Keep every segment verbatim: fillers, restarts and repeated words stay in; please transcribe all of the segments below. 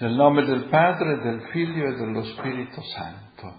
Nel nome del Padre, del Figlio e dello Spirito Santo.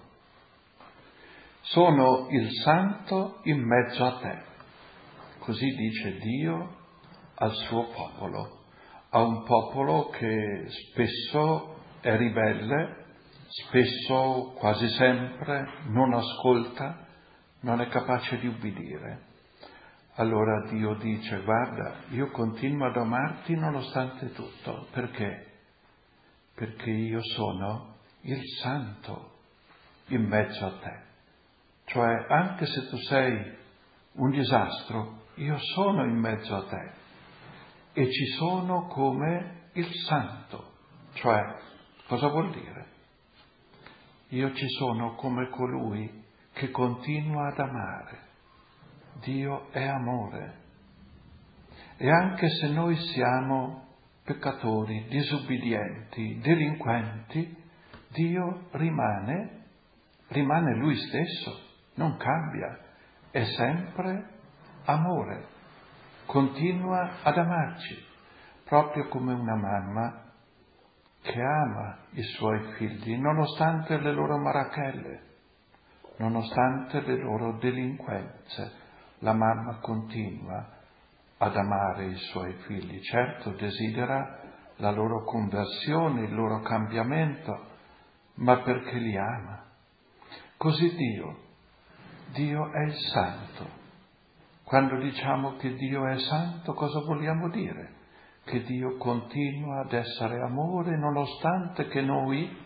Sono il Santo in mezzo a te. Così dice Dio al suo popolo, a un popolo che spesso è ribelle, spesso, quasi sempre, non ascolta, non è capace di ubbidire. Allora Dio dice: guarda, io continuo ad amarti nonostante tutto. Perché? Perché io sono il Santo in mezzo a te. Cioè, anche se tu sei un disastro, io sono in mezzo a te e ci sono come il Santo. Cioè, cosa vuol dire? Io ci sono come colui che continua ad amare. Dio è amore. E anche se noi siamo peccatori, disubbidienti, delinquenti, Dio rimane, rimane Lui stesso, non cambia, è sempre amore, continua ad amarci, proprio come una mamma che ama i suoi figli, nonostante le loro marachelle, nonostante le loro delinquenze. La mamma continua ad amare i suoi figli. Certo, desidera la loro conversione, il loro cambiamento, ma perché li ama. Così Dio, Dio è il Santo. Quando diciamo che Dio è Santo, cosa vogliamo dire? Che Dio continua ad essere amore nonostante che noi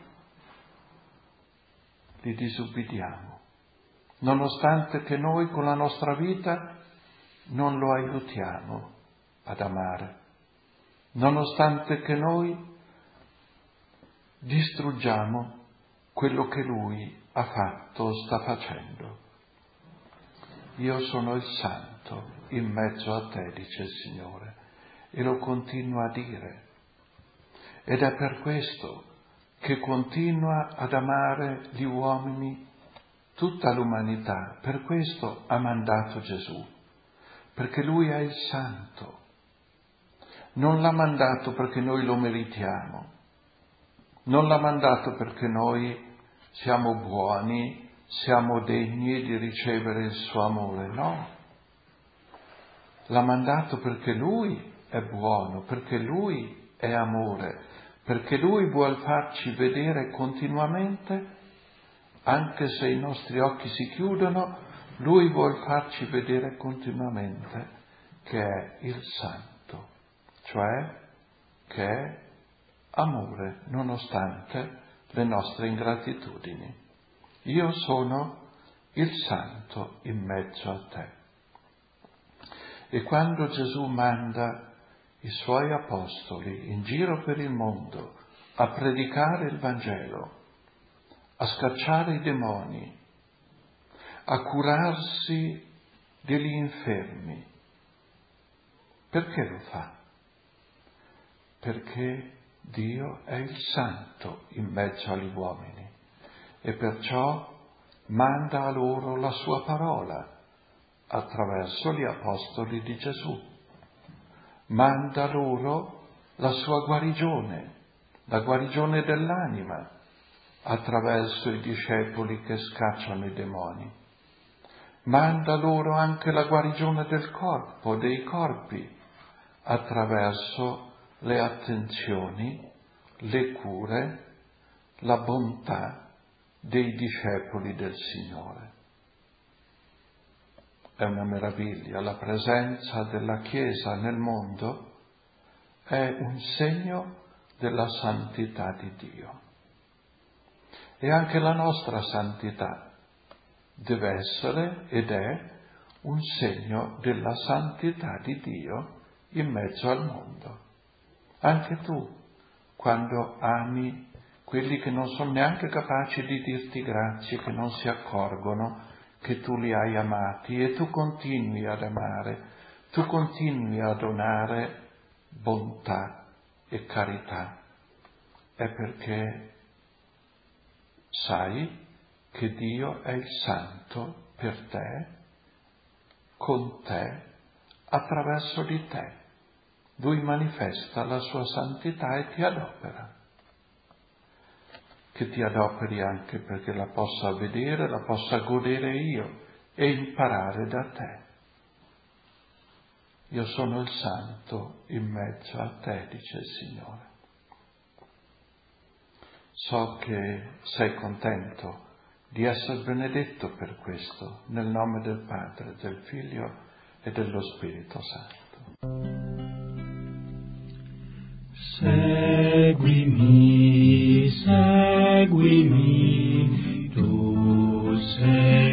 li disubbidiamo, nonostante che noi con la nostra vita non lo aiutiamo ad amare, nonostante che noi distruggiamo quello che Lui ha fatto o sta facendo. Io sono il Santo in mezzo a te, dice il Signore, e lo continua a dire. Ed è per questo che continua ad amare gli uomini, tutta l'umanità. Per questo ha mandato Gesù. Perché Lui è il Santo. Non l'ha mandato perché noi lo meritiamo, non l'ha mandato perché noi siamo buoni, siamo degni di ricevere il suo amore, no. L'ha mandato perché Lui è buono, perché Lui è amore, perché Lui vuol farci vedere continuamente, anche se i nostri occhi si chiudono, Lui vuol farci vedere continuamente che è il Santo, cioè che è amore nonostante le nostre ingratitudini. Io sono il Santo in mezzo a te. E quando Gesù manda i Suoi apostoli in giro per il mondo a predicare il Vangelo, a scacciare i demoni, a curarsi degli infermi. Perché lo fa? Perché Dio è il Santo in mezzo agli uomini e perciò manda a loro la sua parola attraverso gli apostoli di Gesù. Manda loro la sua guarigione, la guarigione dell'anima attraverso i discepoli che scacciano i demoni. Manda loro anche la guarigione del corpo, dei corpi, attraverso le attenzioni, le cure, la bontà dei discepoli del Signore. È una meraviglia, la presenza della Chiesa nel mondo è un segno della santità di Dio. E anche la nostra santità deve essere ed è un segno della santità di Dio in mezzo al mondo. Anche tu, quando ami quelli che non sono neanche capaci di dirti grazie, che non si accorgono che tu li hai amati, e tu continui ad amare, tu continui a donare bontà e carità, è perché sai che Dio è il Santo per te, con te, attraverso di te. Lui manifesta la sua santità e ti adopera. che ti adoperi anche perché la possa vedere, la possa godere io e imparare da te. Io sono il santo in mezzo a te, dice il Signore. So che sei contento di essere benedetto per questo, nel nome del Padre, del Figlio e dello Spirito Santo. Seguimi, seguimi, tu sei